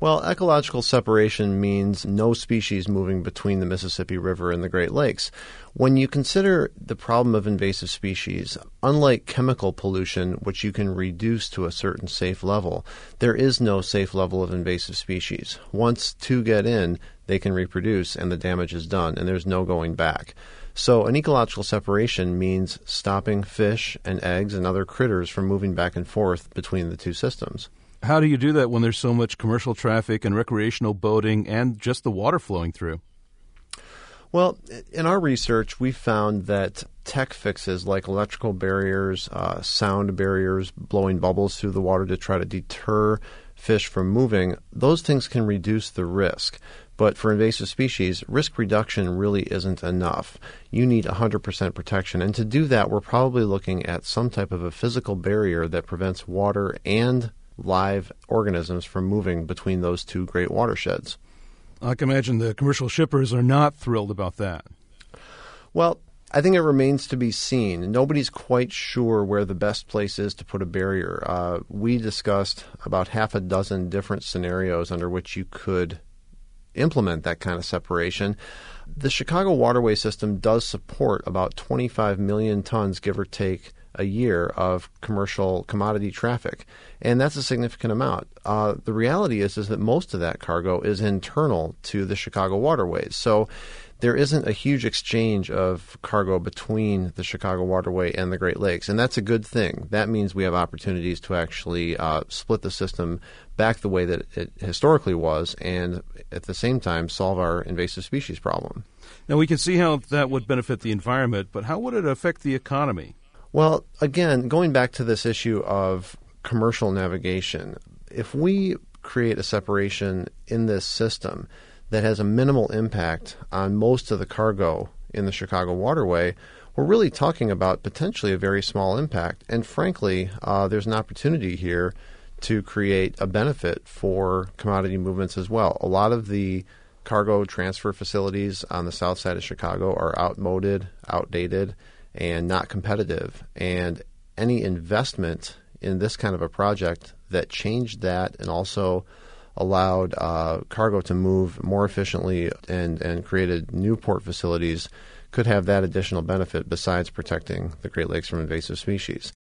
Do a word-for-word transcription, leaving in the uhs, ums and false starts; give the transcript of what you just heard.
Well, ecological separation means no species moving between the Mississippi River and the Great Lakes. When you consider the problem of invasive species, unlike chemical pollution, which you can reduce to a certain safe level, there is no safe level of invasive species. Once two get in, they can reproduce and the damage is done, and there's no going back. So an ecological separation means stopping fish and eggs and other critters from moving back and forth between the two systems. How do you do that when there's so much commercial traffic and recreational boating and just the water flowing through? Well, in our research, we found that tech fixes like electrical barriers, uh, sound barriers, blowing bubbles through the water to try to deter fish from moving, those things can reduce the risk. But for invasive species, risk reduction really isn't enough. You need one hundred percent protection. And to do that, we're probably looking at some type of a physical barrier that prevents water and live organisms from moving between those two great watersheds. I can imagine the commercial shippers are not thrilled about that. Well, I think it remains to be seen. Nobody's quite sure where the best place is to put a barrier. Uh, we discussed about half a dozen different scenarios under which you could implement that kind of separation. The Chicago waterway system does support about twenty-five million tons, give or take, a year of commercial commodity traffic, and that's a significant amount. Uh, the reality is is that most of that cargo is internal to the Chicago waterways, so there isn't a huge exchange of cargo between the Chicago waterway and the Great Lakes, and that's a good thing. That means we have opportunities to actually uh, split the system back the way that it historically was, and at the same time solve our invasive species problem. Now, we can see how that would benefit the environment, but how would it affect the economy? Well, again, going back to this issue of commercial navigation, if we create a separation in this system that has a minimal impact on most of the cargo in the Chicago waterway, we're really talking about potentially a very small impact. And frankly, uh, there's an opportunity here to create a benefit for commodity movements as well. A lot of the cargo transfer facilities on the south side of Chicago are outmoded, outdated, and not competitive. And any investment in this kind of a project that changed that and also allowed uh, cargo to move more efficiently and, and created new port facilities could have that additional benefit besides protecting the Great Lakes from invasive species.